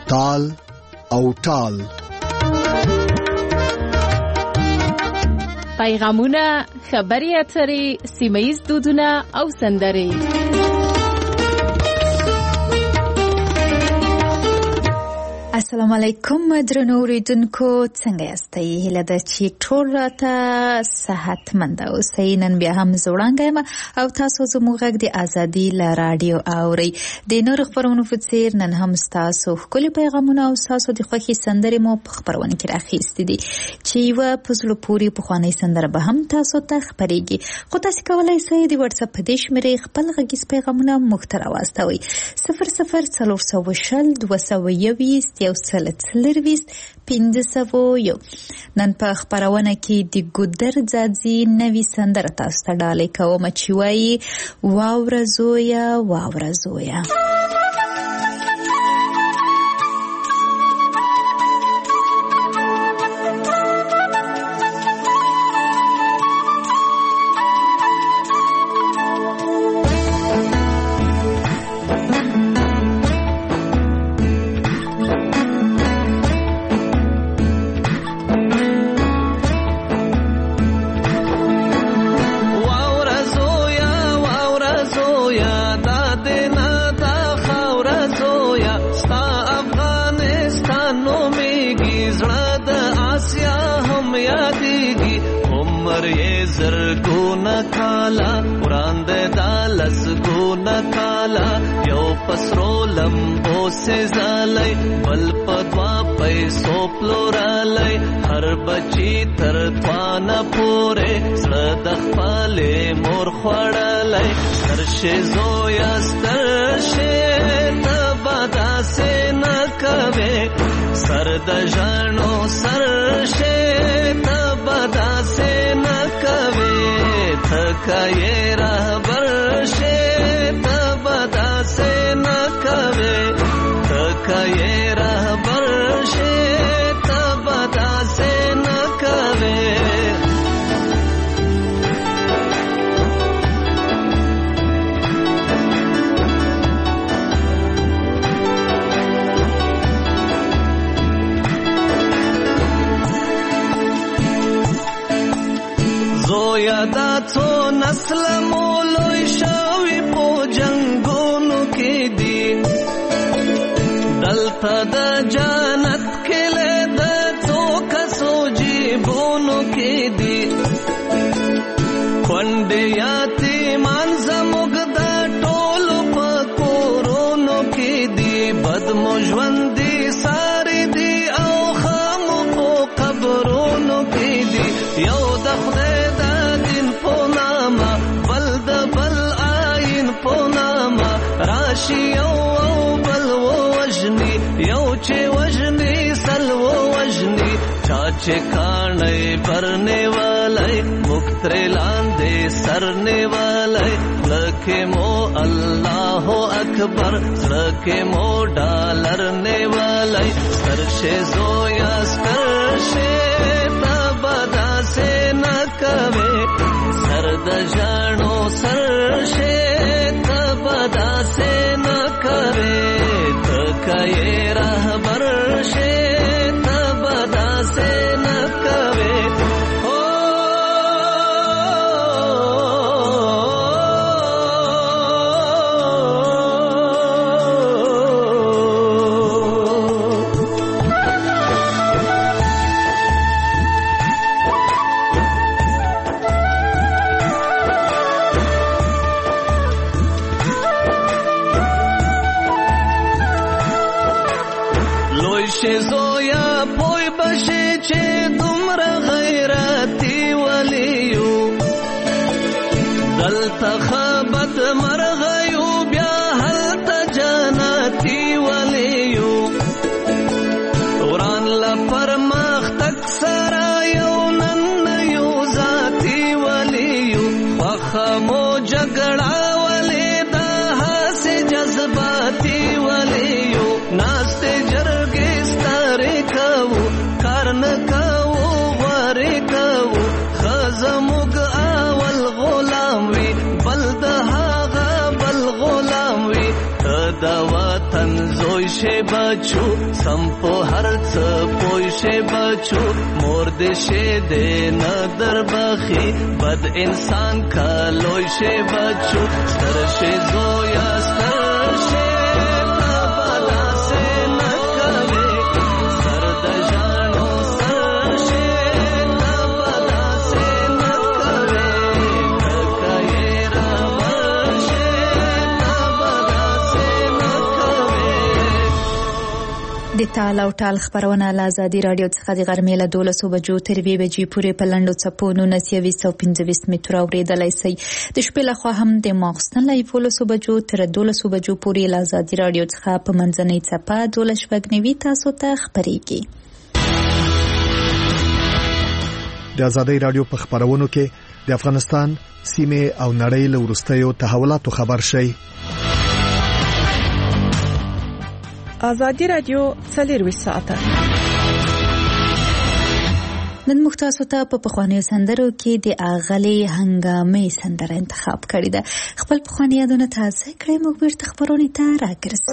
تال او ټال. پیغامونه، خبري اترې، سیمه‌ییز دودونه او سندرې. السلام علیکم درنو اوریدونکو، څنګه یاستئ؟ هیله ده چې ټول راته صحتمند اوسئ. نن بیا هم زه وړاندې یم او تاسو زموږ غږ د ازادي له راډیو اورئ. د نورو خپرونو په څېر نن هم ستاسو ښکلي پیغامونه او ستاسو د خوښې سندرې مو په خپرونه کې راخیستې دي چې یوه په زړه پورې پخوانۍ سندره به هم تاسو ته خپرېږي. خو تاسې کولی شئ د وټساپ په دې شمېرې خپل غږیز پیغامونه موږ ته راواستوئ. 00404221 1501. نن په خپرونه کې د ګودر ځاځي نوې سندره تاسو ته ډالۍ کوم چې وایي واوره زویه واوره زویه. زرګونه کالا وړاندې دالس ګونه کالا یو پسرو لمبو سه زالای بل پدوا پیسو پلورالای هر بچی تر توانه پوره سره د خپل مور خوړالای سرشه زویا سترشه تبدا سه نکوي سر د ژوندو سرشه تبدا سه تکای رهبر شه تبدا سے نکوي تکای رهبر شه تبدا سے نکوي. زویا دا څو نسل مولوی شاوی پو جنگونو کې دی دلته د جنت کله د څو کسو جیبونو کې دی کونډه یتیمان زموږ د ټولو په کورونو کې دی بدمو ژوندې ساري دی او خامو په قبرونو کې دی یو د خدای یو بل وجنی یو چې وجنی سل وجنی چاچه کانه پرنے والے مختر لاندے سرنے والے لکھے مو اللہ اکبر لکھے مو ڈالرنے والے سرشے زویا سرشے تبدا سے نکوے سرد جانو سرشے تبدا سے نکوے تکای رہبر شے تبدا سے نکوے. زویا پوی بشی چه دمر غیرتی ولیو دلتا خبت مرغیو بیا حلتا جانتی ولیو وران لپر مختک سرایو ننیو ذاتی ولیو وخمو جگڑا ولی دا حاس جذباتی ولیو ناستے جرگی کارن کاو غواری کاو خزموگ اول غلام وی بل دهاغا بل غلام وی دا وطن زوی لوی شه بچو سم په هر څه پوي شه بچو مور دې شه دې نه در بخي بد انسان کا لوی شه بچو ستر شه زویا ستر شه د تال او ټال خبرونه له ازادي رادیو څخه د غرمې له 12 بجو تر 2 بجې پورې په لنډو څپو 1925 متر اوریدلای شئ. د شپې لخوا هم د ماخستن له 11 بجو تر 12 بجو پورې له ازادي رادیو څخه په منځنۍ څپه 12 تاسو ته خبرېږي. د ازادي رادیو په خبرونو کې د افغانستان سیمه او نړۍ له وروستیو تحولاتو خبر شئ. ازادي رادیو 24 ساعته نن مختص ته په پخوانیو سندرو کې د اغلي هنګامي سندره انتخاب کړې ده. خپل پخوانی یادونه تازه کړئ. موږ بیرته خبرونه ته راګرځو.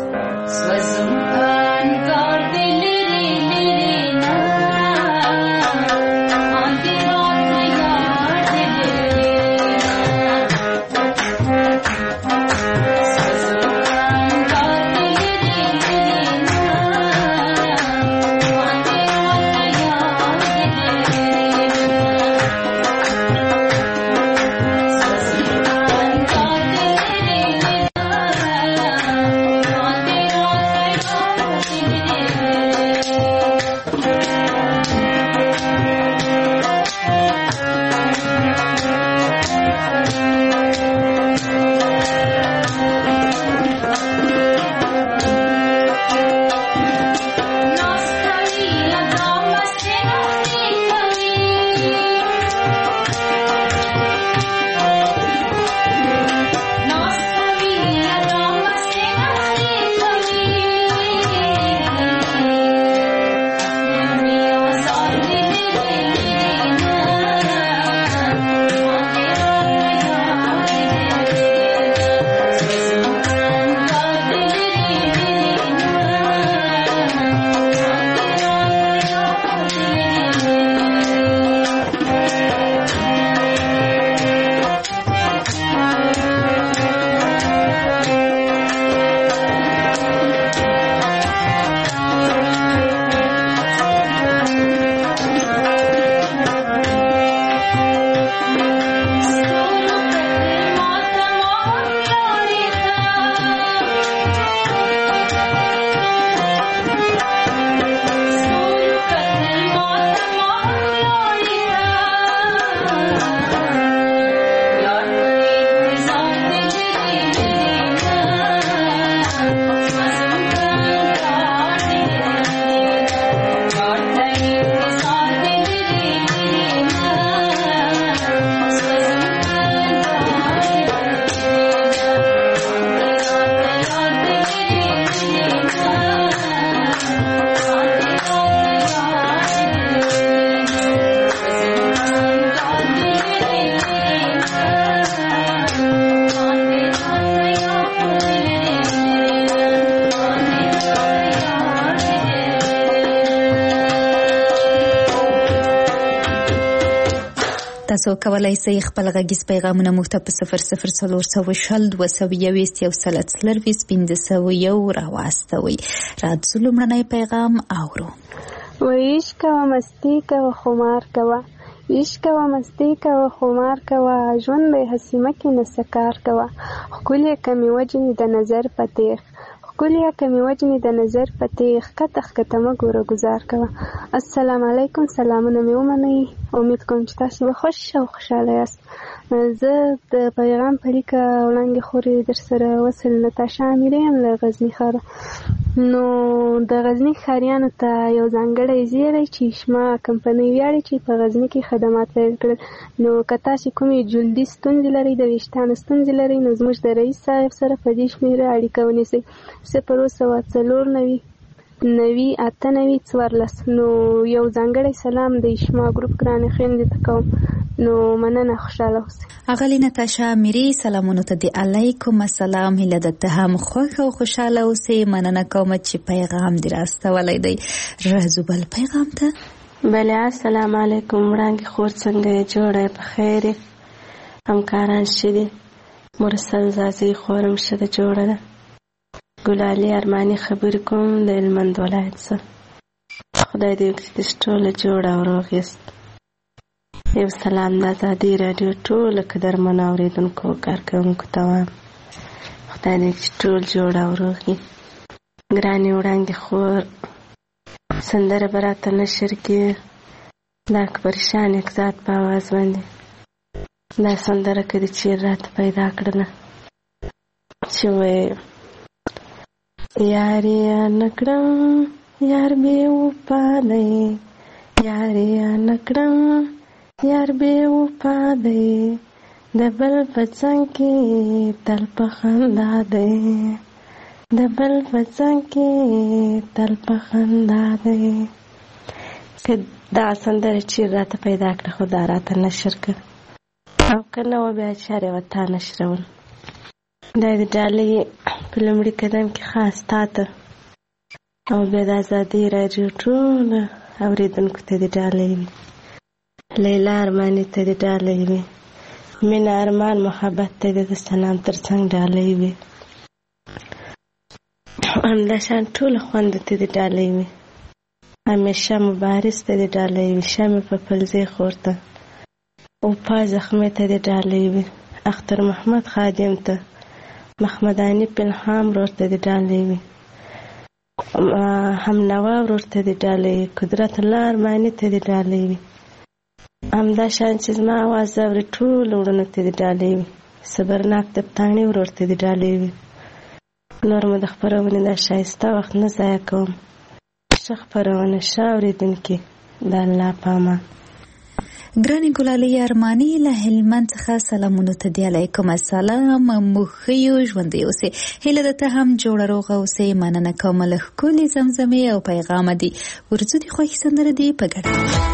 تاسو کولای شئ خپل غږیز پیغامونه موږ ته په 004022 راواستوئ. راځو لومړنی پیغام اورو. عشق و مستی کا و خمار کوا عشق و مستی کا و خمار کوا ژوند به حسیمه کې نسکار کوا خولیا کمی وجنی د نظر پتیخ خولیا کمی وجنی د نظر پتیخ کتخ کتمه ګوره گزار کوا. السلام علیکم. سلامونه مې ومنئ. امید کوم چې تاسو به خوش او خوشاله یاست. زه د پیغام په لیکه وړاندې خورې در سره وصل نتاشا امیری یم له غزني ښاره. نو د غزني ښاریانو ته یو ځانګړی زیری چې شما کمپنۍ ویاړي چې په غزني کې خدمات پیل کړل. نو که تاسې کومې جلدي ستونزې لرئ د ویښتانو ستونزې لرئ نو زموږ د رئیس صاحب سره په دې شمېره اړیکه ونیسئ 094999894. نو یو ځانګړی سلام د شما ګروپ ګرانې خویندې ته کوم. نو مننه، خوشاله اوسئ. اغلی نتاشا میری، سلامونه ته دی. علیکم السلام. هیله ده ته هم خوښ او خوشاله اوسئ. مننه کوم چې پیغام دی راستولی دی. راځو بل پیغام ته. بله، السلام علیکم. وړانګې خور څنګه یې؟ جوړه په خیر یې؟ همکاران ښه دي؟ مرسل زازي خورم ښه ده، جوړه ده. ګلالي ارماني خبرې کوم د هلمند ولایت څخه. خدای دې وکړي چې ټوله جوړه او روغ یاست. یو سلام د ازادي راډیو ټولو قدرمنو اورېدونکو کارکوونکو ته وایم. خدای دې چې ټول جوړه او روغ وي. ګرانې وړانګې خور، سندره به راته نشر کړي د اکبر شاه نکزاد په اواز باندې. دا سندره که دې چېر راته پیدا کړله چې وایي: یار یې نکړم یار بې وفا دی، یار یې نکړم یار بې وفا دی، د بل په څنګ کې تل په خندا دی، د بل په څنګ کې تل په خندا دی. که دا سندره چېر راته پیدا کړه خو دا راته نشر کړه، او که نه وه بیا چارې ورته نشرول. دا د ډالۍ په لومړي قدم کې خاص تا ته او بیا د ازادۍ راډیو ټولو اورېدونکو ته دې ډالۍ وي. لیلا ارماني ته دې ډالۍ وي. مینه ارمان محبت ته دې د سلام تر څنګ ډالۍ وي. همداشان ټولو خویندو ته دې ډالۍ وي. همیشه مبارز ته دې ډالۍ وي. شمې په پلزې خور ته او پا زخمې ته دې ډالۍ وي. اختر محمد خادم ته، محمداني پنهام ورور ته دې ډالۍ وي. همنوا ورور ته دې ډالۍ وي. قدرت الله ارماني ته دې ډالۍ وي. همداشان چې زما اواز اوري ټولو وروڼو ته دې ډالۍ وي. صبرناک تبتاڼي ورور ته دې ډالۍ وي. نور مو د خپرونې دا ښایسته وخت نه ضایع کوم. ښه خپرونه، ښه اورېدونکي، د الله په امان. ګرانې ګلالۍ ارماني له هلمند څخه سلامونه ته دی. علیکم السلام. موږ ښه یو، ژوندی اوسئ. هیله ده ته هم جوړه روغه اوسئ. مننه کوم له ښکلې زمزمې او پیغامه دي. ورځو دې خوښې سندره دي په ګډه.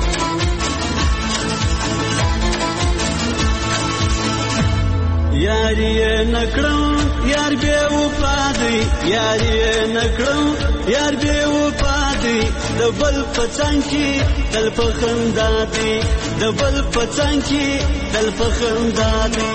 یار یې نکړم یار بې وفا دی، یار یې نکړم یار بې وفا دی، د بل په څنګ کې تل په خندا دی، د بل په څنګ کې تل په خندا دی.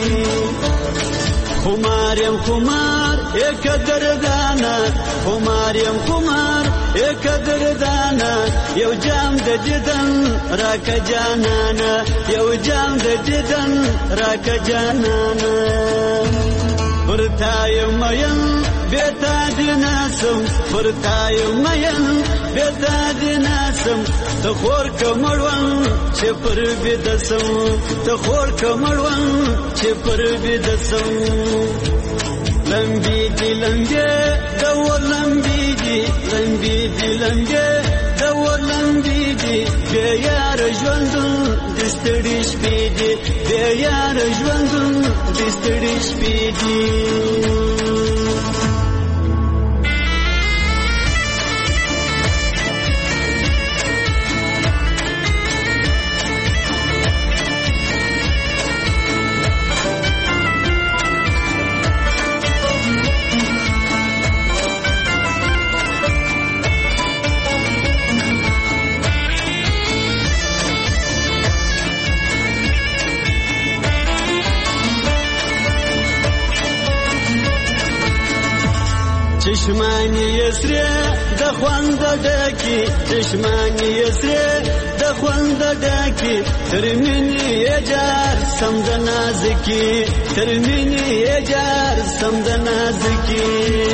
خمار یم خمار ای قدردانه، خمار یم خمار ای قدردانه، یو جام د دیدن راکه جانانه، یو جام د دیدن راکه جانانه. پرتا یم مین بیتا دی ناسم، پرتا یم مین بیتا دی ناسم، ته خور کمړون چې پر بدسم، ته خور کمړون چې پر بدسم. لمبي دي لمبي دور لمبي دي، لمبي دي لمبي دور لمبي دي، بیا یار ژوندون د ستړي شپې دي، بیا یار ژوندون د ستړي شپې دي. چشمانی یسری د خوند ډکی، چشمانی یسری د خوند ډکی، تر مینې یجار سم د نازکی، تر مینې یجار سم د نازکی.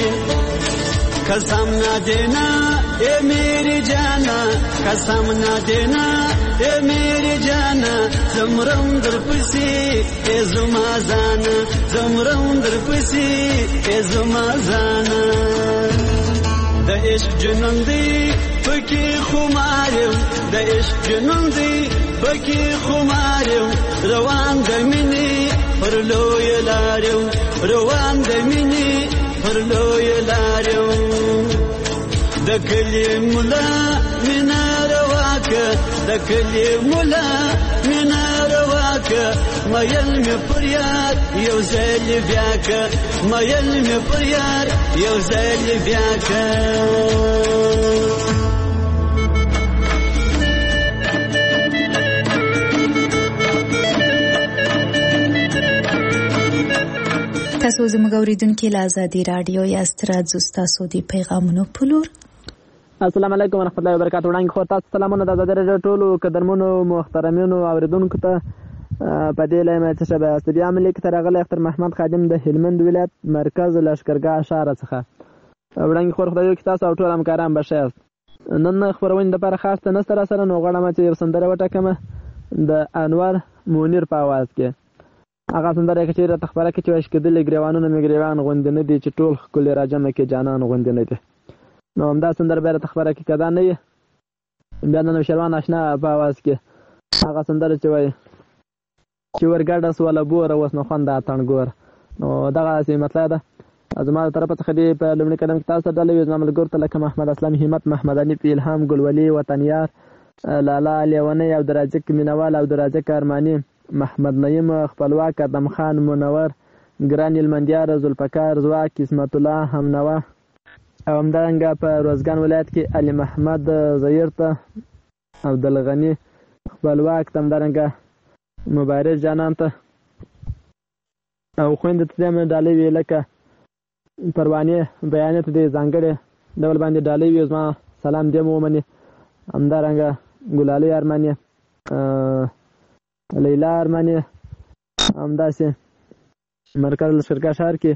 قسم نہ دینا اے میری جانا، قسم نہ دینا اے میری جانا، زمرم در پسی اے زما زانا، زمرم در پسی اے زما زانا. د عشق جنون دی پکی خمارم، د عشق جنون دی پکی خمارم، روان د مینې پر لوی لارم، روان د مینې پر لوی لارم. د کلی مولا مینا رواکه، د کلی مولا مینا رواکه، که مایل مې پر یار یو ځل بیا که مایل مې پر یار یو ځل بیا که تاسو زموږ اوریدونکو له آزادي رادیو یا ستراتزو تاسو دی پیغامونو پلور. السلام علیکم ورحمۃ اللہ وبرکاتہ. وړاندې خو تاسو سلامونه د آزادي رادیو ټولو قدرمنو محترمینو اوریدونکو ته په دې لایمه چې شبه استدیا ملک تر غل اختر محمد خادم د هلمند ولایت مرکز لشکرګاه شهر څخه. وړاندې خو خدایو کې تاسو ټول همکاران بشئ. نن خبرونه د پر خاص نه سره نو غواړم چې یو سندره وټکمه د انور مونیر په आवाज کې. هغه سندره کې چې را تخبره کې چې واش کېدل ګریوانونه مګریوان غوندې نه دي چې ټول کل راجمه کې جانان غوندې نه دي. نو همدا سندره به را تخبره کې کدا نه بیا نن شروان آشنا په आवाज کې هغه سندره چې وای چې ورګاډه سواله بور اوس نو خوند اتن ګور. نو دغه څه مطلب ده ازما طرفه څخه دی په لومړي قدم کې تاسو ډلې یو ځامل ګور ته لکه محمد اسلام همت محمد علي الهام ګلولي وطنيار لالا لیونه او دراجک مینوال او دراجک ارماني محمد نعیم خپلواک ادم خان منور ګران المندیار ذوالفقار زواک اسمت الله همنوا او همدارنګه په روزګان ولایت کې علي محمد زیرته عبدالغنی خپلواک همدارنګه مبارک جانان ته او خويند ته هم ډالې وی لکه پروانه بیانات دي ځانګړي ډول باندې ډالې وی زما سلام دې مومنه همدارنګه ګلالي ارماني لیلا ارمانی همداسې مرکز لشکرګاه شهر کې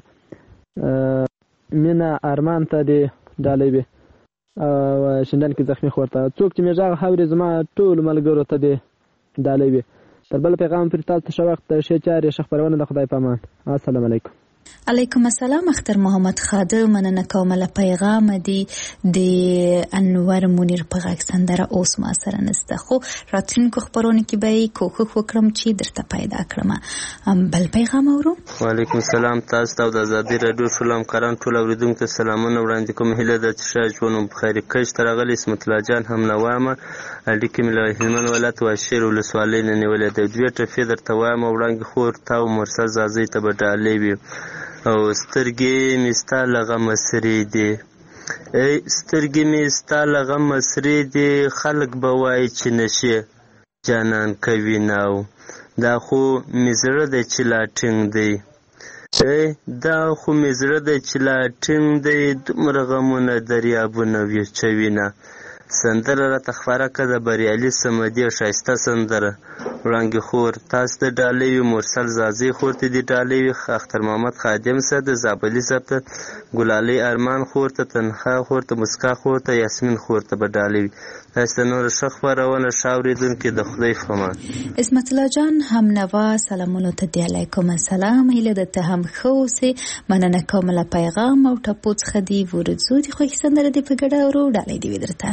مینا ارمان ته دی ډالۍ وي او شندل کې زخمی خورته څوک چې مې غږ حوري زما ټول ملګرو ته دی ډالۍ وي. تر بل پیغام پر تاسو ته وخت شي چاري شخبرونه د خدای پامان. السلام علیکم. علیکم السلام اختر محمد خادم. مننه کوم له پیغام دی د انور مونیر په غږ سندره اوس ما سره نسته خو راتلونکو خبرونه کې به کوښښ وکړم چې درته پیدا کړم. بل پیغام اورو. وعلیکم السلام. تاسو ته د آزادي رادیو ټول همکاران ټول اوریدونکو ته سلامونه وړاندې کوم. هیله ده چې ژوند په خیر کښ ترغلي اسمت الله جان هم نوامه اړیکې مې له هلمند ولایت واشیر ولسوالۍ نه نیولې د دوی ټفې درته وایم. وړاندې خور تا او مرسل زازي ته به ډالۍ وي او سترګې مې ستا له غمه سرې دي سترګې مې ستا له غمه سرې دي خلک به وایي چې نشې جانان کوي ناو دا خو مې زړه دی چې لا ټینګ دی دا خو مې زړه دی چې لا ټینګ دی دومره غمونه دریابونه ویچوینه. سندره راته خپاره کړه د بریالي صمدي او ښایسته سندره. وړاندې خور تاسو ته ډالۍ وي مرسل زازي خور ته دې ډالۍ وي اختر محمد خادم صاحب د زابلي صاحب ته ګلالي ارمان خور ته تنخوا خور ته مسکا خور ته یاسمین خور ته به ډالۍ وي. تاسو ته نور ښه خپرونه ښه اورېدونکي د خدای په امان. اسمت الله جان هم نوا سلامونه ته دی. علیکم السلام. هیله ده ته هم ښه اوسې. مننه کوم له پیغام او ټپو څخه دی ورځو دي خو سندره دې په ګډه ورو ډالۍ دی درته.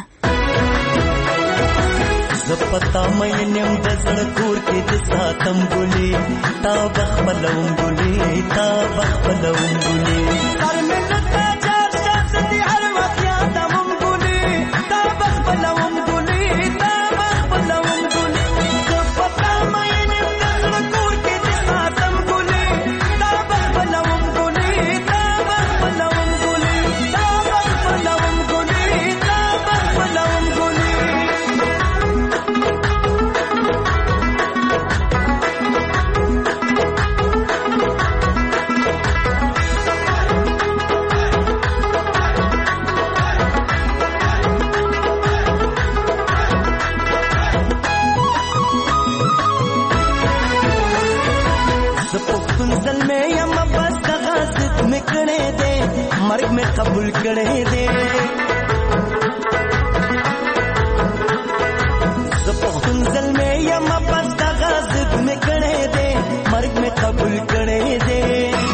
زپتا مینم د زړه کور کې د ساتم ګلې تا بخبلوم ګلې تا بخبلوم ګلې هر ملت جار شخص دي هر وخت یادوم ګلې تا بخبلوم ګلې تا بخبلوم ګلې زپتا مینم د زړه کور کې د ساتم ګلې تا بخبلوم ګلې تا بخبلوم ګلې تا بخبلوم ګلې تا بخبلوم ګلې مرگ میں قبول کرے دے پختون زل میں یا مپس دا غازب میں کرے دے مرگ میں قبول کرے دے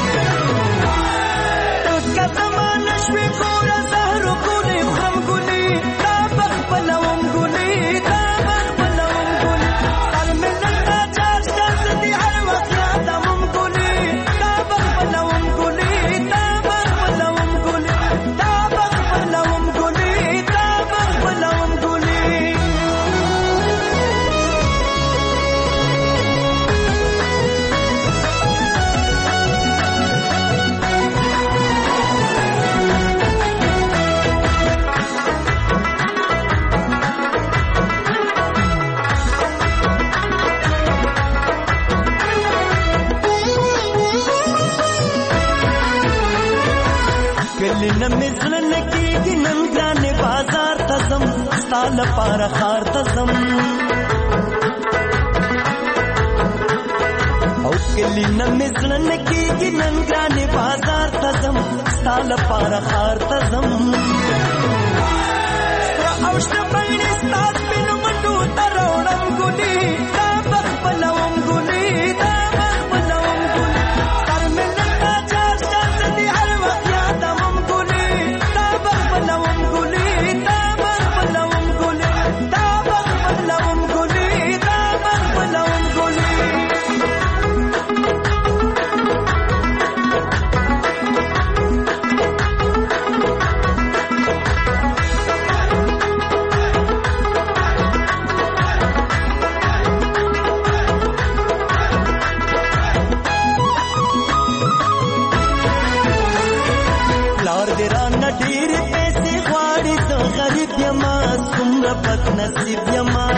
اس کا زمانہ شوی گورا زہرو گولی خرم گولی تا بخبلوم گولی تا بخبلوم گولی سال میں نلتا چار شخص دی ہر وقت یادمم گولی تا بخبلوم گولی تا بخبلوم گولی تا بخبلوم گولی تا بخبلوم گولی کلی نه مزړه نکیږي نن ګرانې بازار ته ځم ستا لپاره ښار ته ځم او کلی نه مزړه نکیږي نن ګرانې بازار ته ځم ستا لپاره ښار ته ځم او شته بڼې ستا سپینو منډو ته راوړم ګلې دا به خپلوم ګلې دا به خپلوم ګلې سر مې لکه چار شاته دي هر وخت یادوم ګلې دا به خپلوم ګلې دا به خپلوم ګلې دا به خپلوم ګلې دا به خپلوم ګلې بد نصیب یما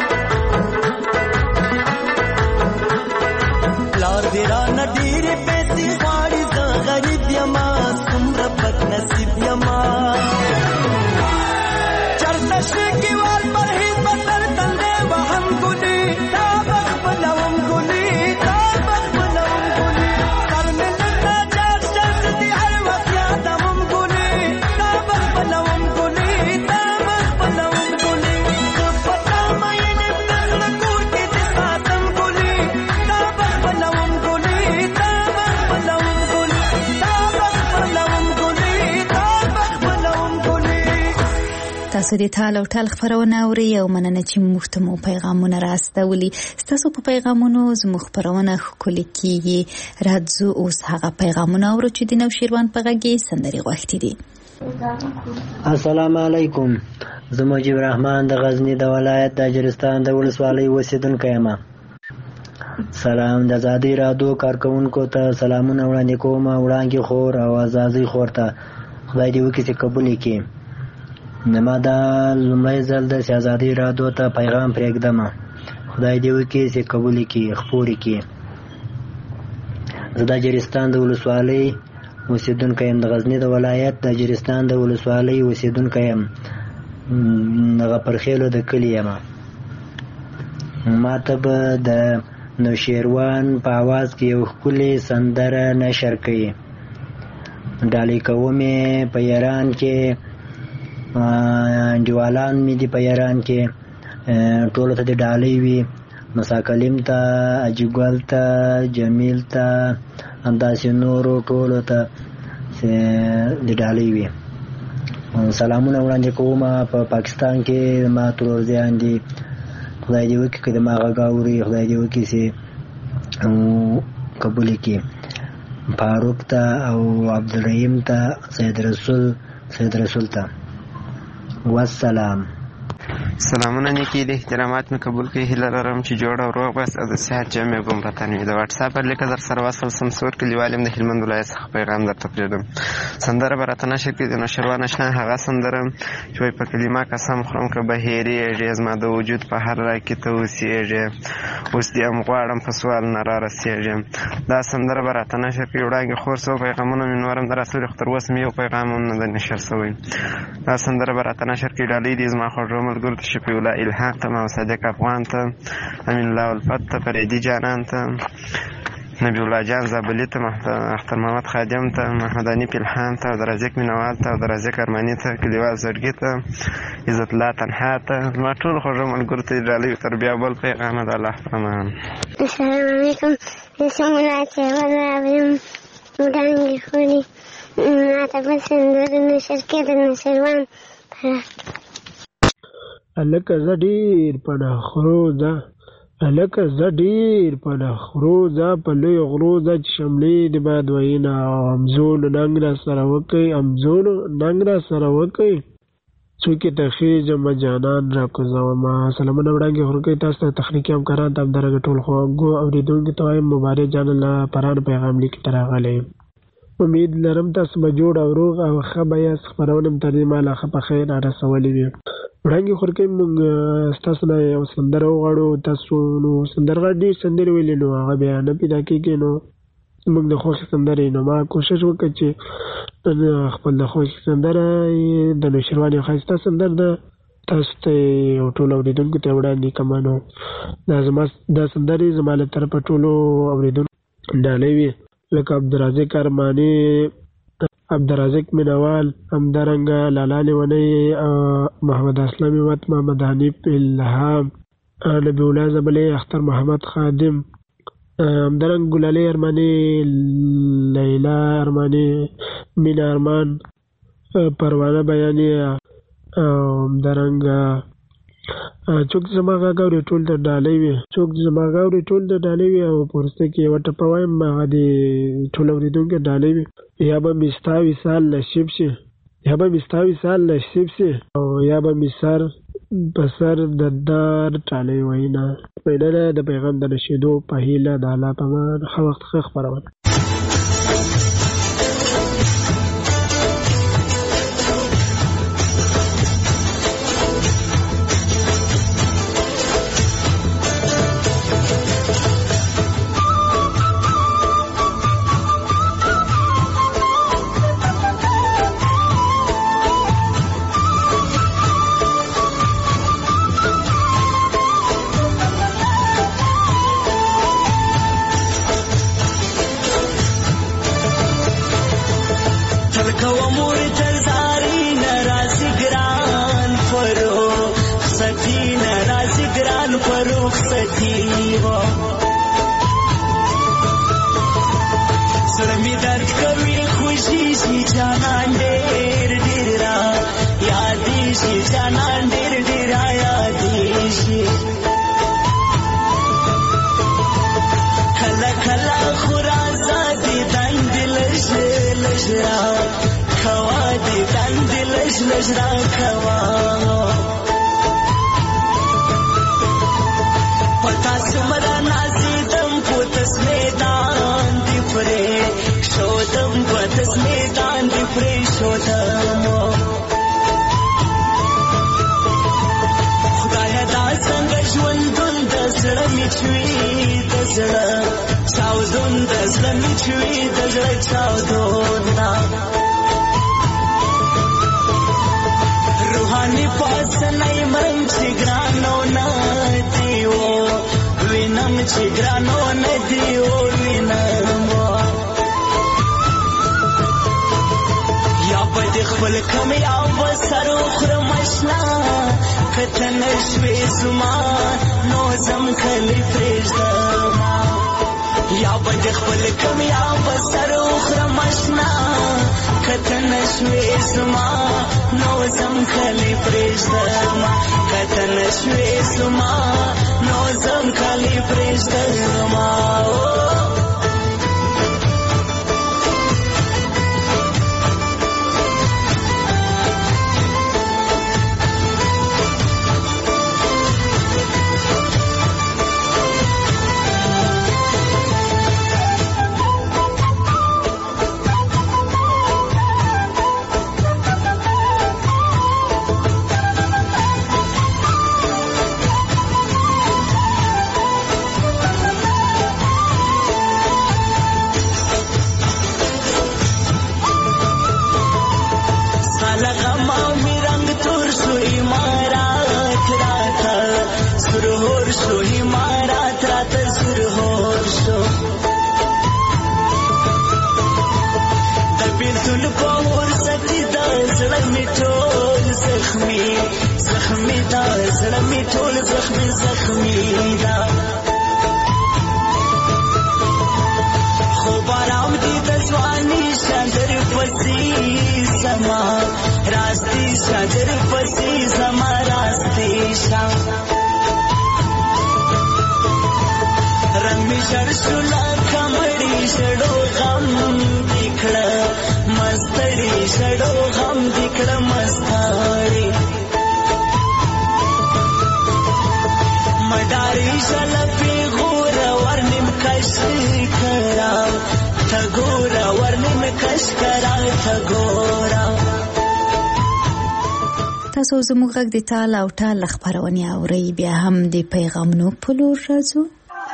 لار دی را نډیر پیسې غواړي زه غریب یما څومره بد نصیب یما چرته شګي وال پر هیڅ بدل تندې وهم ګلې دا بخبلوم ګلې دا بخبلوم ګلې سر مې لکه چار شاته دي هر وخت یادوم ګلې دا بخبلوم ګلې دا بخبلوم تاسو د ټال او ټال خبرونه اوري او مننه چې موږ ته مو پیغامونه راستولي تاسو په پیغامونو زموږ خبرونه ښکلي کیږي راځو اوس هغه پیغامونه اورو چې د نوشیروان په غږی سندري غوښتي دي السلام علیکم زه مجيب رحمان د غزنی د ولایت د اجرستان د ولسوالۍ اوسیدونکی یم سلام د آزادۍ رادیو کارکونکو ته سلامونه وړاندې کوم وړاندې خور او آزادۍ خور ته خدای دې وکړي چې قبول کړي نما دا لومړی ځل د آزادۍ رادیو ته پیغام پرېږدم خدای دې وکړي چې قبول کړي خپور کړي زه د اجرستان د ولسوالۍ اوسیدونکی یم د غزنی د ولایت د اجرستان د ولسوالۍ اوسیدونکی یم هغه پرخیلو د کلي یم ما ته به د نوشیروان په اواز کې یو ښکلې سندره نشر کوي ډالۍ کومې په ایران کې انډیوالان مې دي په ایران کې ټولو ته د ډالۍ وي مساکلیم ته اجګل ته جمیل ته همداسې نورو ټولو ته د ډالۍ وي سلامونه وړاندې کوم په پاکستان کې ما ترورزیان دي خدای دې وکړي که د ما غږ اوري خدای دې وکړي چې قبول کړي فاروق ته او عبدالرحیم ته سید رسول ته والسلام سلامونه نیکی د احترامات مې قبول کړئ هیله لرم چې جوړ او روغ بس او د صحت جمع ګمرتن وي د واټساپ پر لیکه در سره وصل سمسور کلیوال یم د هلمند ولایت څخه پیغام درته پرېږدم سندره به راته نشر کړي د نوشیروان اشنا هغه سندره چې وایي په کلمه قسم خورم که به هېرېږې زما د وجود په هر رای کې ته اوسېږې اوس دې هم غواړم په سوال نه را رسېږې دا سندره به راته نشر کړي وړاندې خور څو پیغامونه مې نور هم در راسولي خو تر اوسه مې یو پیغام هم نه دی نشر شوی دا سندره به راته نشر کړي ډالۍ دې زما خوږو ملګرو ته شفیع الله الهام ته او صادق افغان ته امین الله الفت ته فریدي جانان ته نبی الله جان زابلی ته اختر محمد خادم ته محمد انیف الهام ته او د رزق مینوال ته او د رزق ارماني ته کلیوال زړګي ته عزت الله تنها ته زما ټول خوږو ملګرو ته ډالۍ تر بیا بل پیغام د الله امان السلام علیکم اسم الله تعالی علیکم وړاندې خوري ماته په سندرو نشر کېده نوشیروان هلکه زه ډېر په نخرو ځه هلکه زه ډېر په نخرو ځه په لویو غرو ځه چې شملې د باد ویونه او همزولو ننګ را سره وکئ همزولو ننګ را سره وکئ څوک یې تخیږم جانان را کوزومه سلامونه وړاندې خورکئ تاسو ته تخنیکي همکاران ته همدارنګه ټول خواږو اورېدونکو ته وایم مبارک جان الله پران پیغام لیکي ته راغلی امید لرم تاسو به جوړ او روغ او ښه به یاست خپرونه مې تر دې مهاله ښه په خیر رارسولې وي وړاندې خورکئ موږ ستاسو نه یو سندره وغواړو تاسو نو سندرغاړي ډېر سندرې ویلې نو هغه بیا نه پیدا کېږي نو زموږ د خوښې سندرې. نو ما کوشش وکړ چې خپل د خوښې سندره د نوشیروان یو ښایسته سندره ده تاسو ته او ټولو اورېدونکو ته وړاندې کړم. نو دا سندرې زما له طرفه ټولو اورېدونکو ډالۍ وي، لکه عبدالرازق ارماني، عبدالرازق مینوال، همدارنګه لالا لیونی، محمد اسلم همت، محمد حنیف الهام، نبی الله زبلی، اختر محمد خادم، همدارنګه ګلالۍ ارماني، لیلا ارماني، مینا ارمان، پروانه بیاني، همدارنګه څوک چې زما غږ اوري ټول ته ډالۍ وي، او په وروسته کې یوه ټپه وایم هغه د ټولو اورېدونکو ډالۍ وي. یا به مې ستا وصال نصیب شي، او یا به مې سر په سر د دار ټالۍ وینا. مننه د پیغام د رسېدو په هیله د الله په امان. ښه وخت ښه خپرونه. تاسو زموږ غږ د ټال او ټال خبرونه اورئ. بیا هم د پیغامونو په لور راځو.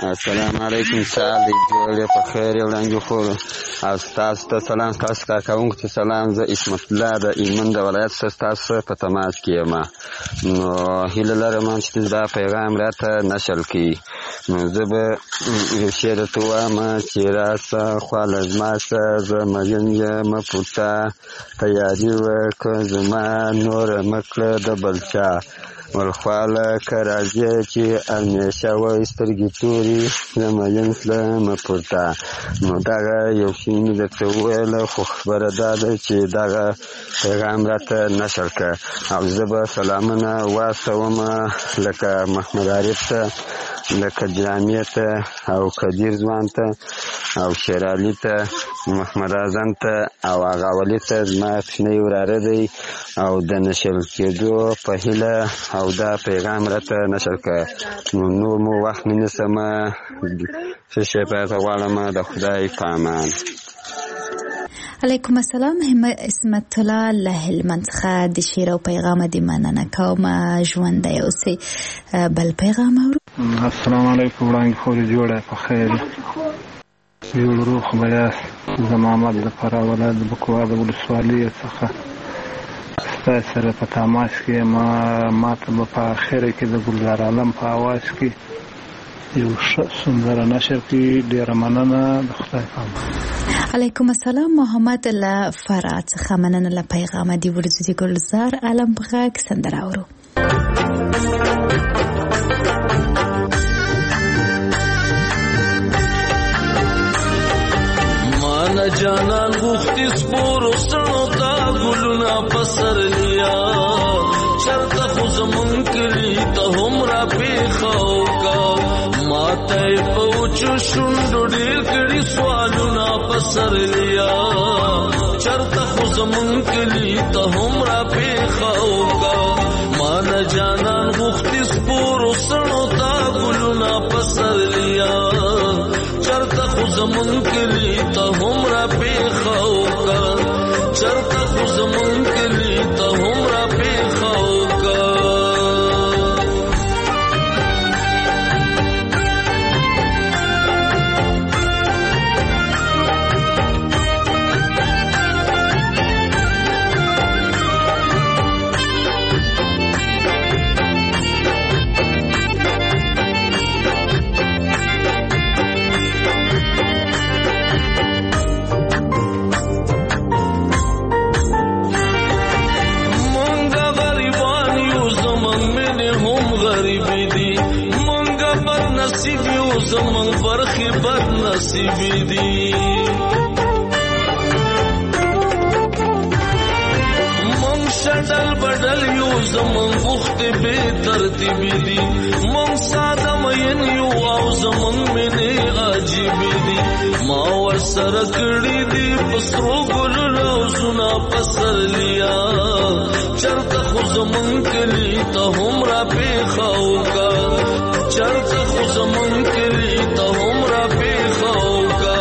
السلام علیکم. سال دی جوړې په خیر وړاندې خو او تاسو ته سلام، تاسو کارکوونکو ته سلام. زه اسمت الله د هلمند ولایت څخه تاسو په تماس کې یم. نو هیله لرم چې دا پیغام راته نشر کړي. نو زه به یو شی درته وایم چې راسه خواله زما څه زه مین یم پورته تیاري وکړه زما نوره مه کړه د بل چا ولخواله که راځې چې همیشه وایي سترګې تورې زه مین تلم پورته. نو دغه یو شی مې درته وویله خو خبره دا ده چې دغه پیغام راته نشر کړه او زه به سلامونه واستوم لکه محمد عارف ته، لکه جامع ته او قدیر ځوان ته او شیرعلي ته، محمد اعظم ته او هغه ولي ته زما کوچنی وراره دی او د نشر کېدو په هیله او دا پیغام راته نشر کړه. نو نور مو وخت مې نیسم، ښه شی پاته غواړم د خدای په امان. علیکم السلام. اسمت الله له هلمند څخه د شعر او پیغام د مننه کوم. ژوندی اوسئ. بل پیغام اورو. السلام علیکم. وړاندې خو جوړه په خیر جوړ روح بیاس زمامت د فرا ولایت د بکوا د ولسوالۍ څخه ستاسو سره په تماس کې ما ته په اخره کې د ګلزار عالم په اواز کې یو سندره نشر کې ډیره مننه د خدای په امان. علیکم السلام. محمد له فرا څخه مننه له پیغام دی ورځ د ګلزار عالم په غږ سندره اورو. مانا جانان غوختی سپورو سنو تا گلونا پسر لیا چرتا خوزمون کلی تا هم را پیخاو کا ماتای پوچو شندو دیر کڑی سوالونا پسر لیا چرتا خوزمون کلی تا هم را پیخاو کا مانا جانان غوختی سپورو سنو تا گلونا پسر لیا چرتا خوزمون کلی تا هم را پیخاو کا چرتا خوزمون کلی تا هم را پیخاو کا. زمن برخی بد نصیبی دی من شدل بدل یو زمن بخت بے ترتیبی دی من ساده مین یو او زمن منی عجیبی دی ما ورسر کړی دی پسرو ګلو روزنا پسر لیا چرته خو زمن کلی ته هم را پیخاو کا چرته خو زمن کلی ته هم را پیخاو کا.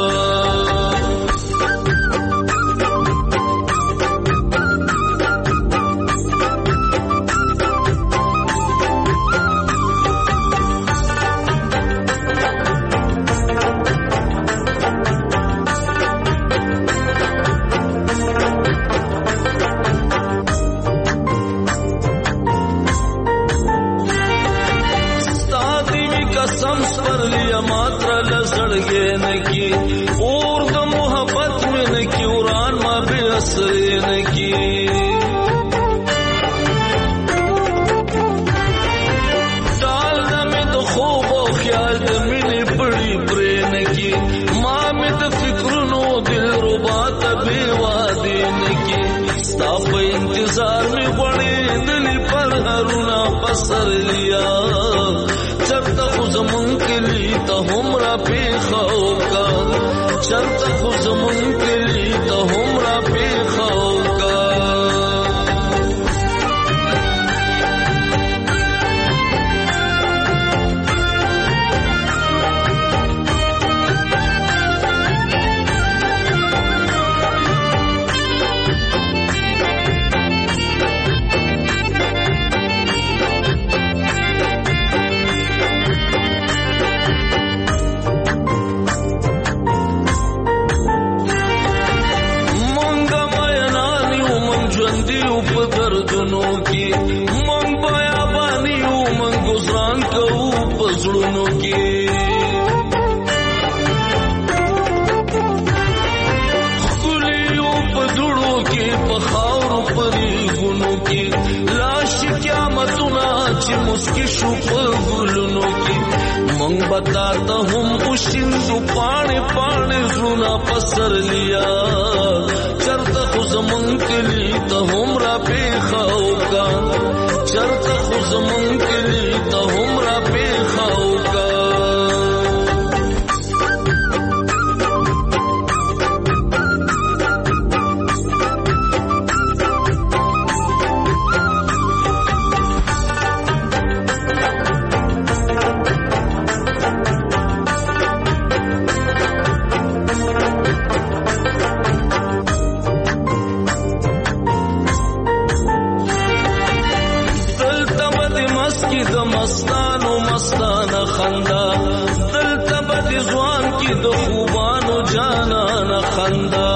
اور د محبت میں نکی وران ما بے اثر نکی ډال میں د خوب او خیال د مینې پړی پرې نکی ما مې د فکرونو دل ربا ته بے وادي نکی ستا په انتظار میں غړې دلی پر هرونا پسر لیا چرته خو زمون کلی ته هم را پیخاو کا چرته خو زمون کلی ته هم را پیخاو کا. په دردونو کې مونږ بیاباني یو مونږ گزاران کوو په زړونو کې ښکلي یو په زړو کې په خاورو په ریګونو کې لاش قیامتونه چې مسکي شو په ګلونو کې مونږ بتا ته هم وشیندو پاڼې پاڼې زړونه پسر لیا چرته خو زمونږ کلي ته هم را پیښه وکړه چرته خو زمونږ کلي ته هم را پیښه وکړه مستانه خندا دلته به د ځوان کې د خوبانو جانانه خندا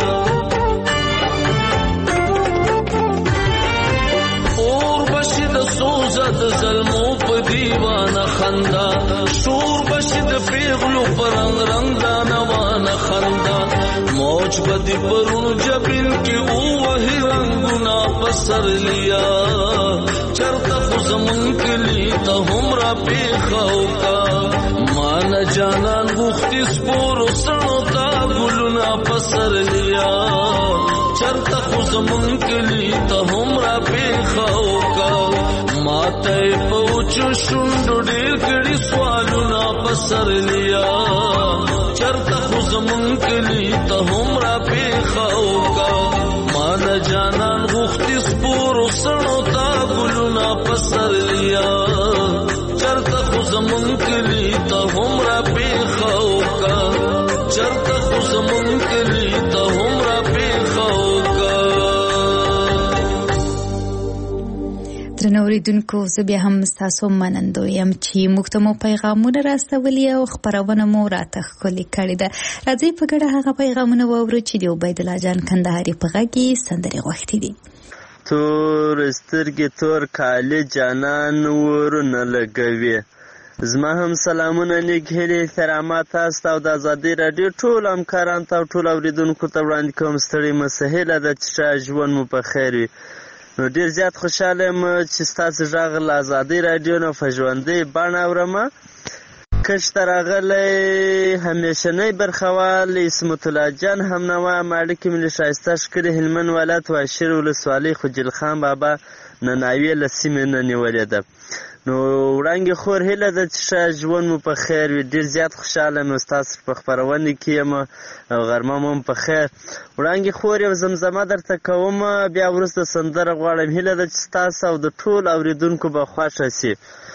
اور بشي د سوزه د ظلمو په دیوانه خندا شور بشي د پیغلو پر رنگ رنگ دانوانه خندا موج به د پرونو جبین کې ووهي رنګونه پسر لیا چرته خو زمونږ کلي ته هم را پیښه وکړه ما نه جانان غوښتي سپورو سړو ته ګلونه پسر لیا چرته خو زمونږ کلي ته هم را پیښه وکړه ما ته یې په وچو شونډو ډېر کړي سوالونه پسر لیا چرته خو زمونږ کلي ته هم را پیښه وکړه ما نه جانان غوښتي سپورو سړو ته ګلونه پسر لیا چرته خو زمونږ کلي ته هم را پیښه وکړه چرته خو زمونږ کلي ته هم را پیښه وکړه درنو اوریدونکو زه بیا هم ستاسو منندو یم چې موږ ته مو پیغامونه راستولي او خپرونه مو راته ښکلې کړې ده راځئ په ګډه هغه پیغامونه واورو چې د عبیدالله جان کندهاري په غږ کې سندرې غوښتې دي تور سترګې تور کالي جانان ورونه لګوي زما هم سلامونه نیک هیلې احترامات تاسو ته او د ازادۍ راډیو ټول همکارانو ته او ټولو اورېدونکو ته وړاندې کوم ستړی مه سه هیله ده چې ښه ژوند مو په خیر وي نو ډېر زیات خوشحاله یم چې ستاسو غږ له ازادۍ راډیو نه په ژوندۍ بڼه اورمه کش ته راغلی همیشنی برخوال اسمت الله جان همنوا ماړکې مې له ښایسته ښکلي هلمند ولایت واشیر ولسوالۍ خجل خان بابا نناوې له سیمې نه نیولې ده نو وړانګې خور هیله ده چې ښه ژوند مو په خیر وي ډېر زیات خوشحاله یم ستاسو په خپرونې کې یم او غرمه مو په خیر وړانګې خور یو زمزمه درته کوم بیا وروسته سندره غواړم هیله ده چې ستاسو او د ټول اورېدونکو به خوښه شي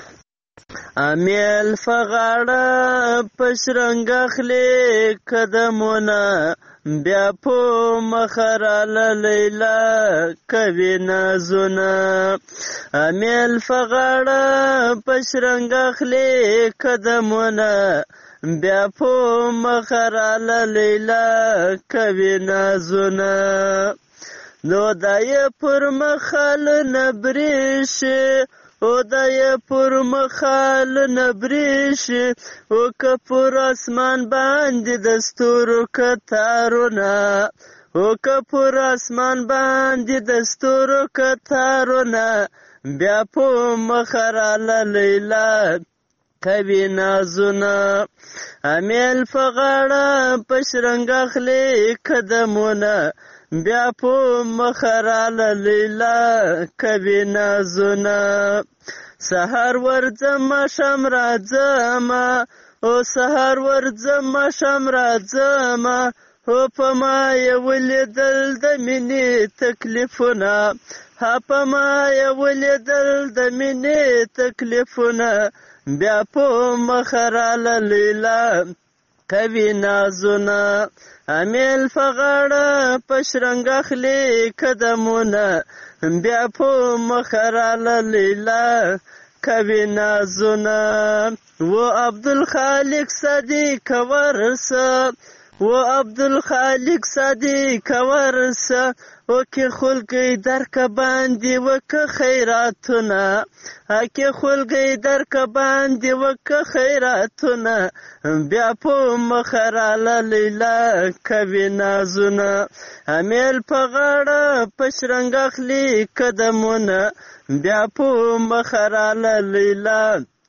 امیل فغاړه پشرنګ اخلي قدمونه بیا په مخراله لیلا کوي نازونه امیل فغاړه پشرنګ اخلي قدمونه بیا په مخراله لیلا کوي نازونه نو دای پر مخال نبریش او دای پر مخال نبریش او کپور اسمان باندې دستورو کتارونه او کپور اسمان باندې دستورو کتارونه بیا په مخراله لیلا کوي نازونه امیل فغاړه پشرنګ اخلي قدمونه بیا په مخراله لیلا کوي نازونه سحر ورځم شم راځم او سحر ورځم شم راځم او په ما یې ولیدل د مینې تکلیفونه په ما یې ولیدل د مینې تکلیفونه بیا په مخراله لیلا کوي نازونه امیل فغاړه پشرنګ اخلي قدمونه بیا په مخراله لیلا کوي نازونه و عبدالخالق صدیق ورسه و عبدالخالق صدیق ورسه وکې خلګۍ درکه باندې وکه خیراتونه هکې خلګۍ درکه باندې وکه خیراتونه بیا په مخه راله لیلا کوي نازونه امیل په غاړه په شرنګ اخلي قدمونه بیا په مخه راله لیلا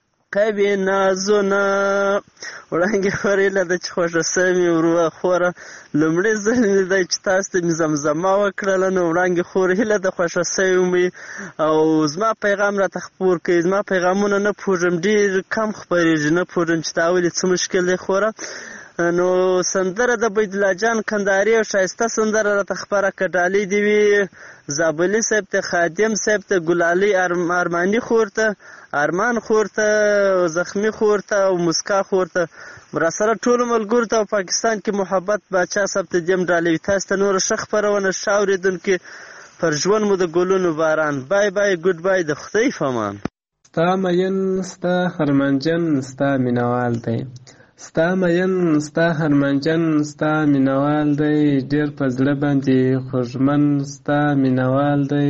کوي نازونه وړانګې خورې له ده چې خوښه سوې وروه خوره لومړی ځل مې دی چې تاسو ته مې زمزمه وکړله نو وړانګې خور هیله ده خوښه سوې مې او زما پیغام راته خپور کوي زما پیغامونه نه پوهېږم ډېر کم خپرېږي نه پوهېږم چې دا ولې څه مشکل دی خوره نو سندره د بیدالله جان کندهاري او ښایسته سندره راته خپره که ډالۍ دې وي زابلي صاحب ته خادم صاحب ته ګلالۍ ارماني خور ته ارمان خور ته زخمي خور ته او مسکا خور ته راسره ټولو ملګرو ته په پاکستان کې محبت باچا صاحب ته دې هم ډالۍ وي تاسو ته نوره ښه خپرونه ښه اورېدونکي پر ژوند مو د ګلونو باران بای بای ګوډ بای د خدای په امان ستا مین ستا هرمنجن ستا مینوال دی ستا مین ستا هرمنجن ستا مینوال دی ډېر په زړه باندې خوږمن ستا مینوال دی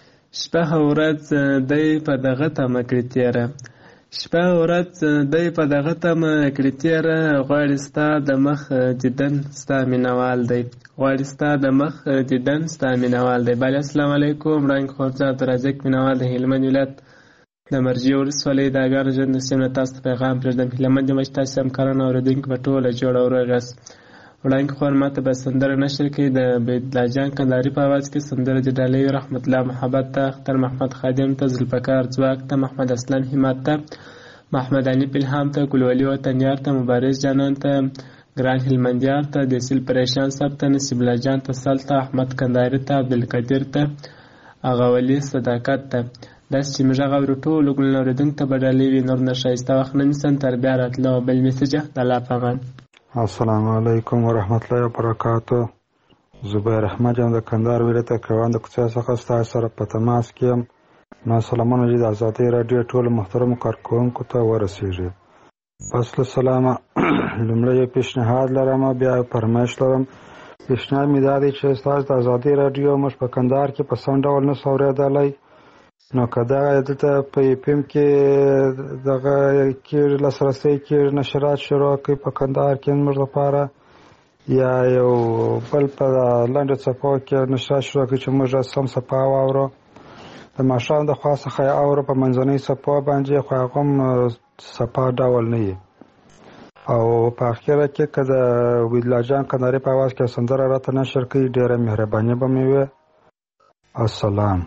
شپه ورځ دی په دغه تمه کړي تېره شپه ورځ دی په دغه تمه کړي تېره غواړي ستا د مخ دیدن ستا مینوال دی غواړي ستا د مخ دیدن ستا مینوال دی بله السلام علیکم وړاندې خورزه عبدالرزاق مینوال د هلمند ولایت د مرجې ولسوالۍ د اګانو ژوند د سیمې نه تاسو ته پیغام پرېږدم هیله مند یم چې تاسو همکاران او اورېدونکي به ټوله جوړ او روغ یاست وړاندې خور ماته به سندره نشر کوي د بیدالله جان کندهاري په اواز کې سندره د ډالۍ رحمت الله محبت ته اختر محمد خادم ته ذوالفقار ځواک ته محمد اسلم همت ته محمد حنیف الهام ته ګلولي وطنیار ته مبارز جانان ته ګران هلمندیار ته دسیل پریشان صاحب ته نصیب الله جان ته سل ته احمد کندهاري ته عبدالقدیر ته اغاولي صداقت ته داسې چې موږ هغه اورو ټولو ګلونه اورېدونکو ته به ډالۍ وي نور نه ښایسته وخت نه نیسم تر بیا راتلو بل میسجه د الله په امان السلام علیکم ورحمت الله وبرکاتو زبیر احمد یم د کندهار ولایت کروان د کوڅې څخه ستاسو سره په تماس کې یم ما سلامونه د ازادۍ راډیو ټولو محترمو کارکوونکو ته ورسیږي پس له سلامه لومړی یو پیشنهاد لرم بیا فرمایش لرم پیشنهاد مې دا دی چې ستاسو د ازادۍ راډیو موږ په کندهار کې په سم ډول نسو اورېدلی نو که دغه دلته په ایم کې دغه کېږي لاسرسی کېږي نشرات شروع کوي په کندهار کې زموږ لپاره یا یو بل په لنډو څپو کې نشرات شروع کوي چې موږ سم څپه واورو د ماښام د خوا څخه یې اورو په منځنۍ څپو باندې خو هغه هم څپه ډول نه وي او په اخره کې که د بیدالله جان کندهاري په اواز کې سندره راته نشر کوي ډېره مهرباني به مې وي السلام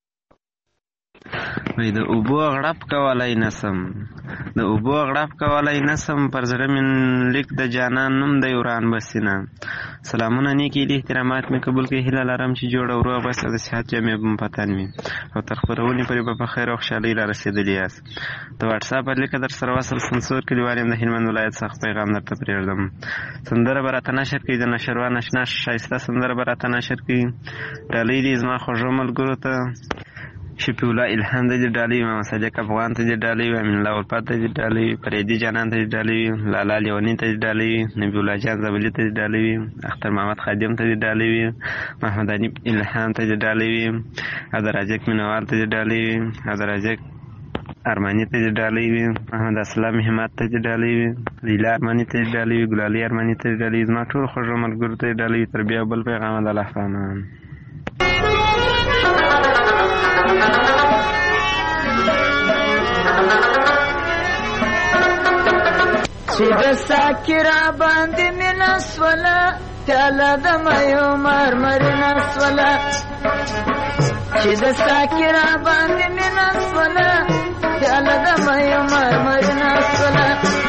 وای د اوبو غړپ کولی نسم د اوبو غړپ کولی نسم پر زړه مې لیک د جانان نوم دی وران بسینه سلامونه نیکې دي احترامات مې قبول کړي هیله لرم چې جوړ او روغ بس د صحت جامې به مو پتن وي او تر خپرونې پورې به په خیر او خوشحالۍ را رسېدلي یاست د واټساپ پر لیکه در سره وصل سنسور کلیوال یم د هلمند ولایت څخه پیغام درته پرېږدم سندره به راته نشر کړي د نشروان اشنا ښایسته سندره به راته نشر کړي ډالۍ دي زما خوږو ملګرو ته شفیع الله الهام ته دې ډالۍ وي محمد صادق افغان ته دې ډالۍ وي امین الله الفت ته دې ډالۍ وي فریدي جانان ته دې ډالۍ وي لالا لیوني ته دې ډالۍ وي نبی الله جان زبلي ته دې ډالۍ وي اختر محمد خادم ته دې ډالۍ وي محمد حنیف الهام ته دې ډالۍ وي عبدالرزاق مینوال ته دې ډالۍ وي عبدالرزاق ارماني ته دې ډالۍ وي محمد اسلم همت ته دې ډالۍ وي لیلا ارماني ته دې ډالۍ وي ګلالي ارماني ته دې ډالۍ وي زما ټول خوږو ملګرو ته دې ډالۍ وي تر بیا بل پیغام د الله په امان چې د ساکرا باندې مینا سوله پیاله د مایو مرمرینه سوله چې د ساکرا باندې مینا سوله پیاله د مایو مرمرینه سوله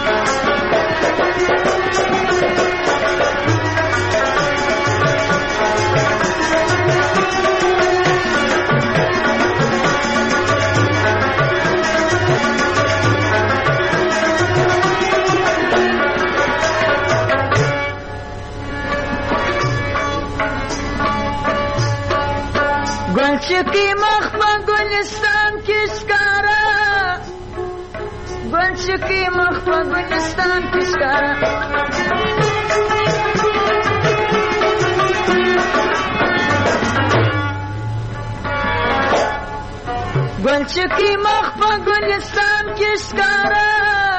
گلچکی مخ په گلستان کې ښکارا گلچکی مخ په گلستان کې ښکارا ګلچکي مخ په ګلستان کې ښکاره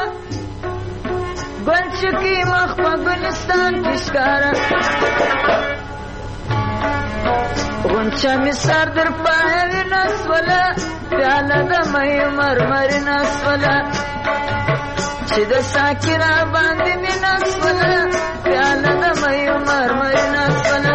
ګلچکي مخ په ګلستان کې ښکاره غونچه مې سر در پایه وینه سوله پیاله د مۍ مرمرینه سوله چې د ساقي را باندې مینه سوله پیاله د مۍ مرمرینه سوله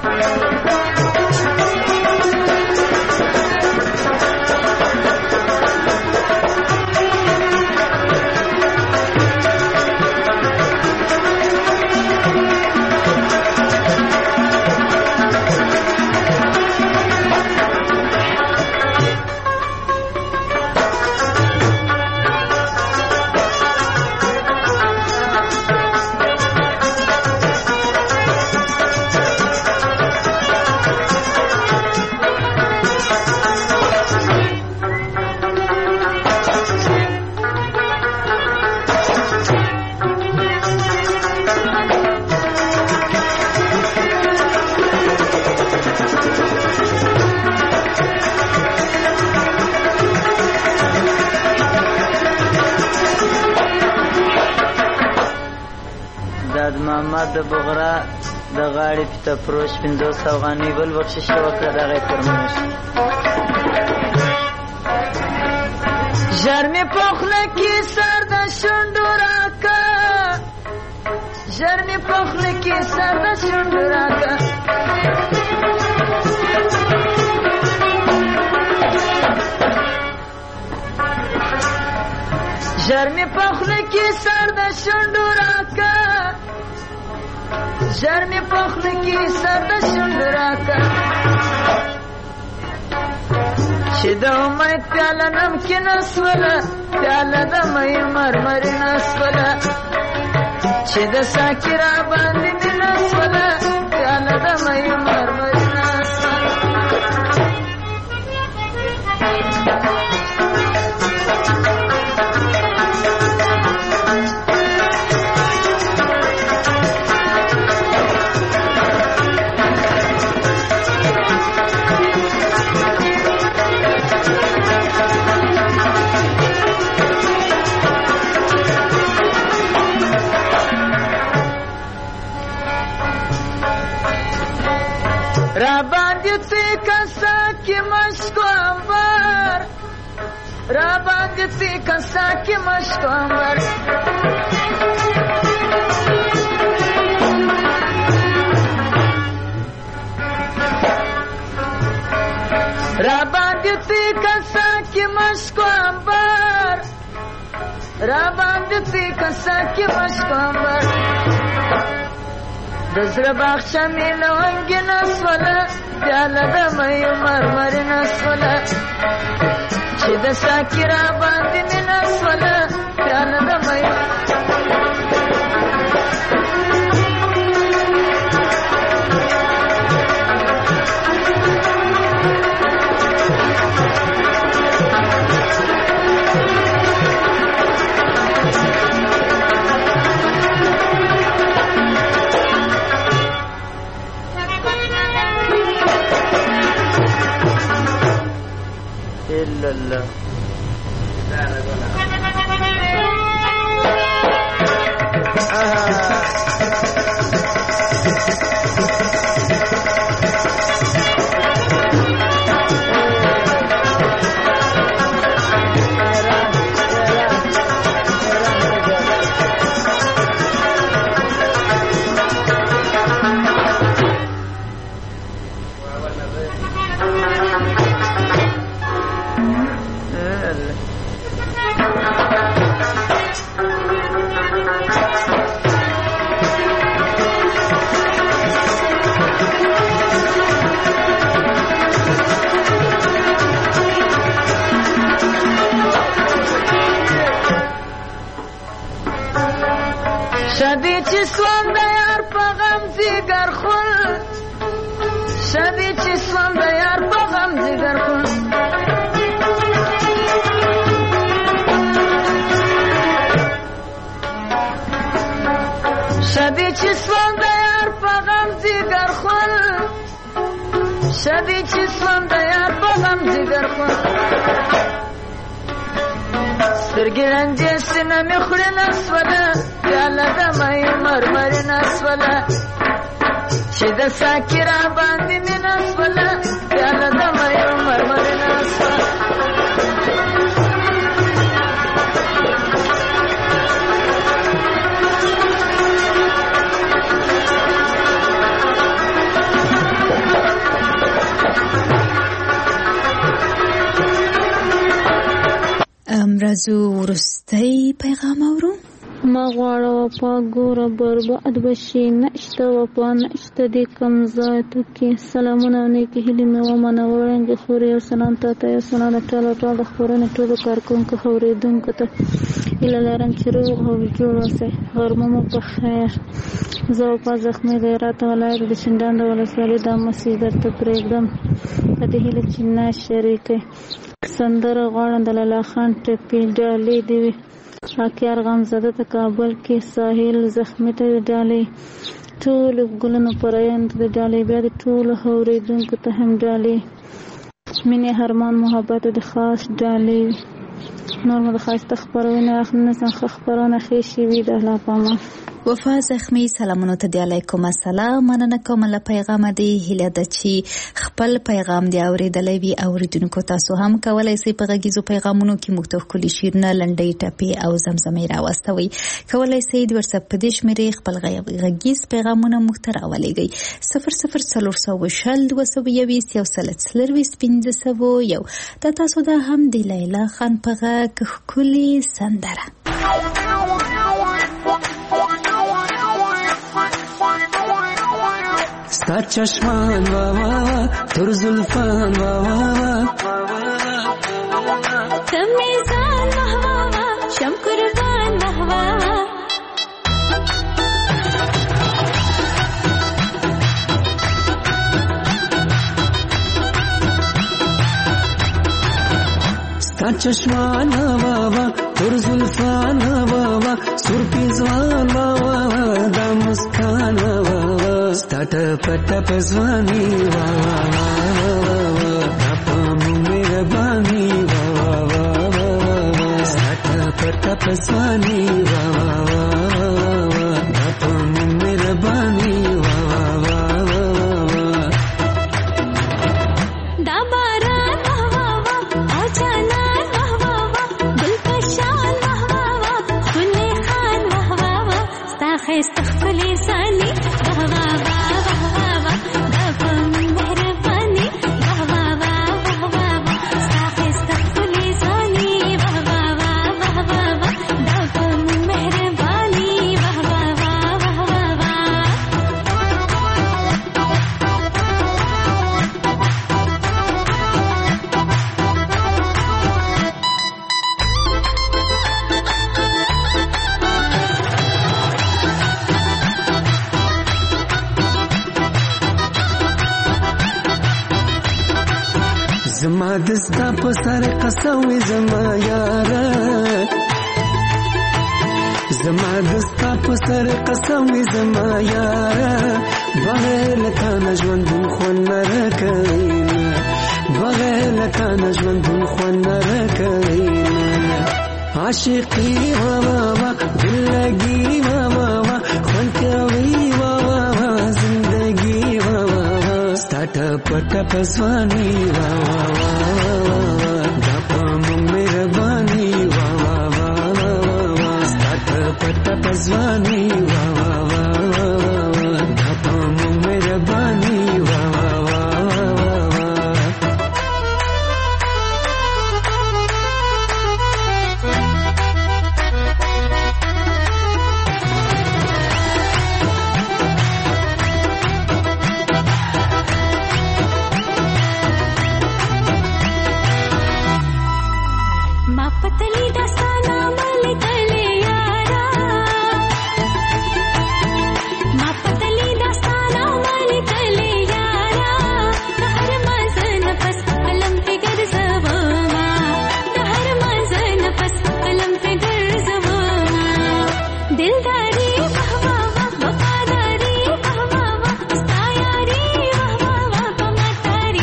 محمد د بغرا د غاړې پیته فروش 500 افغانۍ بل بخشش وکړه دغه فرمایش ژر مې په خوله کې سر د شونډو راکه ژر مې په خوله کې سر د شونډو راکه ژر مې په خوله کې سر د شونډو راکه ژر مې په خوله کې سر د شونډو راکه چې د امید پیاله نمکینه سوله پیاله د مۍ مرمرینه سوله چې د ساقي را باندې مینه سوله پیاله د مۍ مرمرینه سوله را باندې څه کسا کې مشکو انبار را باندې څه کسا کې مشکو انبار را باندې څه کسا کې مشکو انبار را باندې څه کسا کې مشکو انبار د زړه باغچه مې لونګینه سوله پیاله د مۍ مرمرینه سوله چې د ساقي را باندې مینه سوله پیاله د مۍ الله شبی چې سوم د یار په غم زیګر خون شبی چې سوم د یار په غم زیګر خون شبی چې سوم د یار په غم زیګر خون شبی چې سوم د یار په غم زیګر خون سترګې رنجې سینه مې خورې نسوله پیاله د مې مرمرې نسوله چې د ساقي را باندې مې نسوله پیاله د مې مرمرې نسوله راځو وروستی پیغام اورو. ما غواړه وفا ګوره برباد بشي نشته وفا نشته دې کم ذاتو کې سلامونه او نیکې هیلې مې ومنه وړاندې خورې یو سلام تا ته یو سلام د ټول د خپرونې ټولو کارکوونکو اورېدونکو ته هیله لرم چې روغ او جوړ اوسئ. غرمه مو په خیر. زه وفا زخمي د هرات ولایت د شینډنډ ولسوالۍ دا مسیح درته پرېږدم په دې هیله چې نه شریکئ. سندره غواړم د لالا خان ټپي ډالۍ دې وي خاکیار غمزده ته کابل کې ساحل زخمي ته ډالۍ ټولو ګلونو پرایان ته ډالۍ بیا د ټولو اورېدونکو ته هم ډالۍ مینې هرمان محبت د خاص ډالۍ نور مو د ښایسته خپرونې اخرونه څنګه خپرونه ښې شوي د الله په امان. وفا زخمی سلامونو ته دی علیکم السلام. مننه کوم له پیغام دی. هیله ده چې خپل پیغام دی اوریدلای وي. اوریدونکو تاسو هم کولای شئ په غږیزو پیغامونو کې موږ ته خپل شیرونه لنډۍ ټپې او زمزمې راوستوي. کولای شئ د واتساپ په دې شمیرې خپل غږیز پیغامونه موږ ته راولېږئ 004022211501 دا تاسو دا هم دی لیلا خان په غږ ښکلې سندره. ستا چشمان وا وا تر زلفان وا وا تمیزان وا وا شم قربان وا وا ستا چشمان وا وا تر زلفان وا وا سر پیزوان وا وا دا مسکان وا وا ستا ټپ ځواني وا وا دا په مهرباني وا وا ستا ټپ ځواني وا وا دا په مهرباني وا وا دا باران وا وا او جانان وا وا ګل پشان وا وا خوني خان وا وا ستا خيسته خپلې ځاني وا وا زما دستا په سر قسوي زما یاره زما دستا په سر قسوي زما یاره بغیر لتا نژوند خون نرکینا بغیر لتا نژوند خون نرکینا عاشقی وا وا دلګي وا وا خون کوي وا وا زندگی وا وا ستا ټپ ځواني وا دا په مهرباني وا وا ستا ټپ ځواني وا دا په مهرباني وا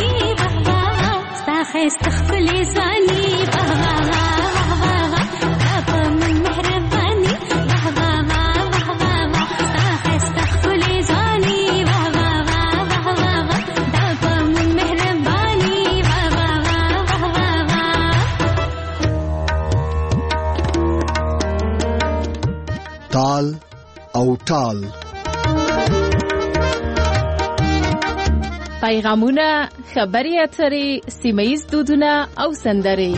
استخفلي ثاني تال او ټال. پیغامونه، خبري اترې، سیمه‌ییز دودونه او سندرې.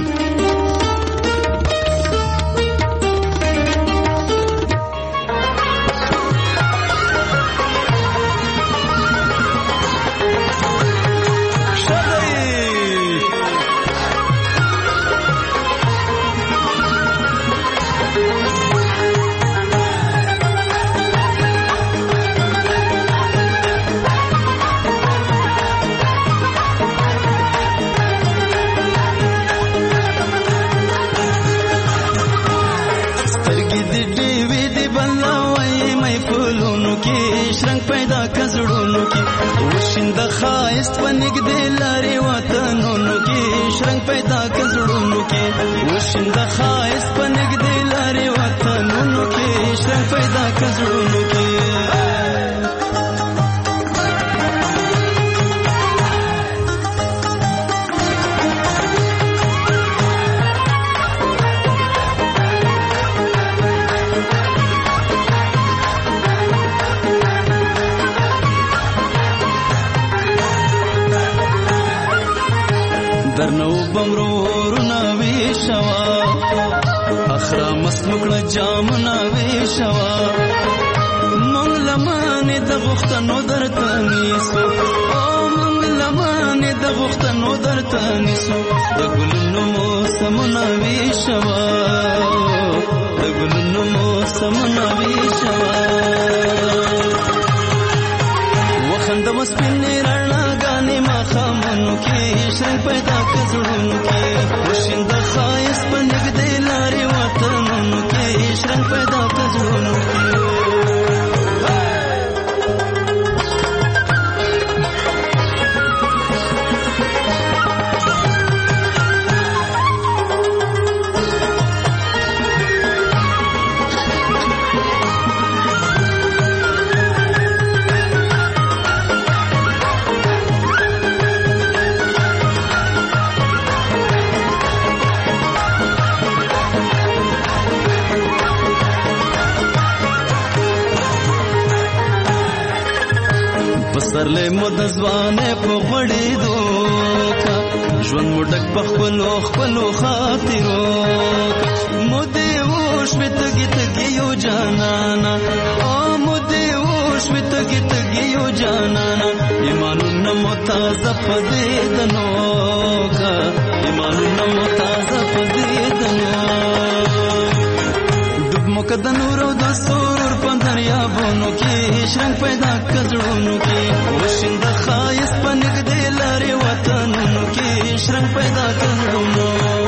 خایست په نږدې لارې وطنونو کې شرنګ پیدا کړ زړونو کې وشند خایست په نږدې لارې وطنونو کې شرنګ پیدا کړ زړونو کې درنو بمرورنا ویشوا اخرا مسمکړه جامنا ویشوا مونږ لمانه د غختنو درته نیسو او مونږ لمانه د غختنو درته نیسو د ګلونو موسمنا ویشوا د ګلونو موسمنا ویشوا وخند مسپنې رڼا غانې ما خامنو کې شرنګ پیدا کړ زړونو کې وشند خایست په نږدې لارې وطنونو کې شرنګ پیدا کړ زړونو کې پسرلې مود ځوانه په غړې دوکا ژوند مډک په خپلو خاطرو مودې وښ وتګي تګي یو جانانا او مودې وښ وتګي تګي یو جانانا ایمانونه متازه پدې دنوکا ایمانونه متازه پدې دنو دب مقد نور او د سرور په دریابونو کې شرنګ پیدا کړ زړونو کې وشند خایست په نږدې لارې وطنونو کې شرنګ پیدا کړ زړونو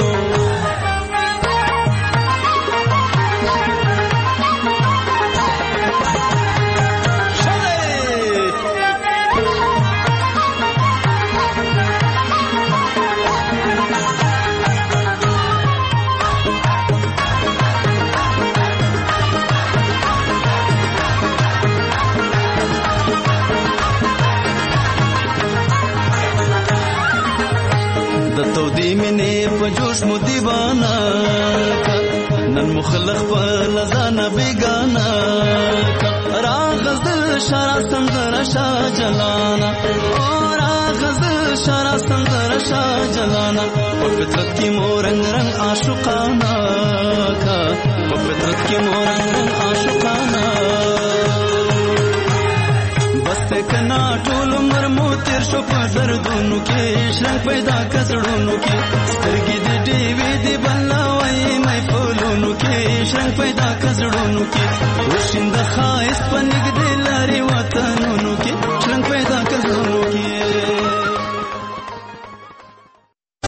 په جوش مو دیوانا نن مخلق په لزانا بیگانا راغزل شارع سمزر شا جلانا اور راغزل شارع سمزر شا جلانا په فطرت کې مورنګ رنگ عاشقانا کا په فطرت کې مورنګ رنگ عاشقانا بس کنا ټول عمر مو تیر شو په زردونو کې شرنګ پیدا کړ زړونو کې سترګې دې ډېوې دې بلاوي مې پلونو کې شرنګ پیدا کړ زړونو کې وشند خایست په نږدې